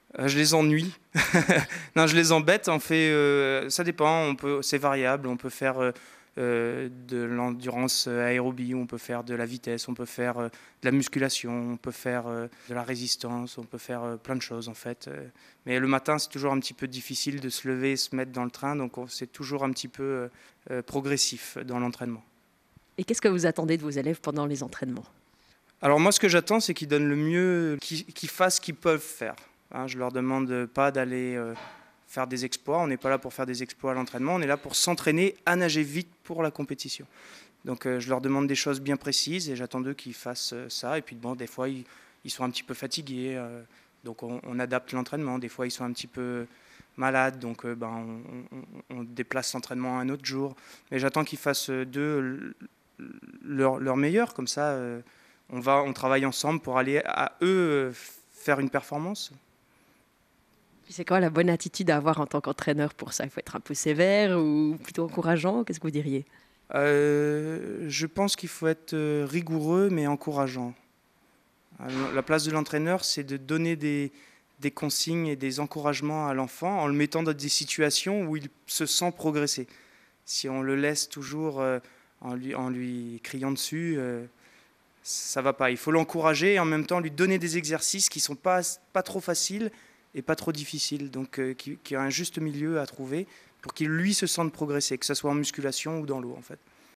Je les ennuie. Non, je les embête. Ça dépend. C'est variable. On peut faire de l'endurance aérobie, on peut faire de la vitesse, on peut faire de la musculation, on peut faire de la résistance, on peut faire plein de choses en fait. Mais le matin, c'est toujours un petit peu difficile de se lever et se mettre dans le train, donc c'est toujours un petit peu progressif dans l'entraînement. Et qu'est-ce que vous attendez de vos élèves pendant les entraînements? Alors moi, ce que j'attends, c'est qu'ils donnent le mieux, qu'ils fassent ce qu'ils peuvent faire. Hein, je leur demande pas d'aller faire des exploits. On n'est pas là pour faire des exploits à l'entraînement. On est là pour s'entraîner à nager vite pour la compétition. Donc je leur demande des choses bien précises et j'attends d'eux qu'ils fassent ça. Et puis bon, des fois, ils sont un petit peu fatigués. Donc on adapte l'entraînement. Des fois, ils sont un petit peu malades. Donc on déplace l'entraînement à un autre jour. Mais j'attends qu'ils fassent d'eux leur meilleur. Comme ça, on travaille ensemble pour aller à eux faire une performance. Puis c'est quoi la bonne attitude à avoir en tant qu'entraîneur pour ça? Il faut être un peu sévère ou plutôt encourageant? Qu'est-ce que vous diriez? Je pense qu'il faut être rigoureux mais encourageant. La place de l'entraîneur, c'est de donner des consignes et des encouragements à l'enfant en le mettant dans des situations où il se sent progresser. Si on le laisse toujours en lui criant dessus, ça va pas. Il faut l'encourager et en même temps lui donner des exercices qui sont pas trop faciles et pas trop difficiles. Donc qui a un juste milieu à trouver pour qu'il lui se sente progresser, que ce soit en musculation ou dans l'eau en fait.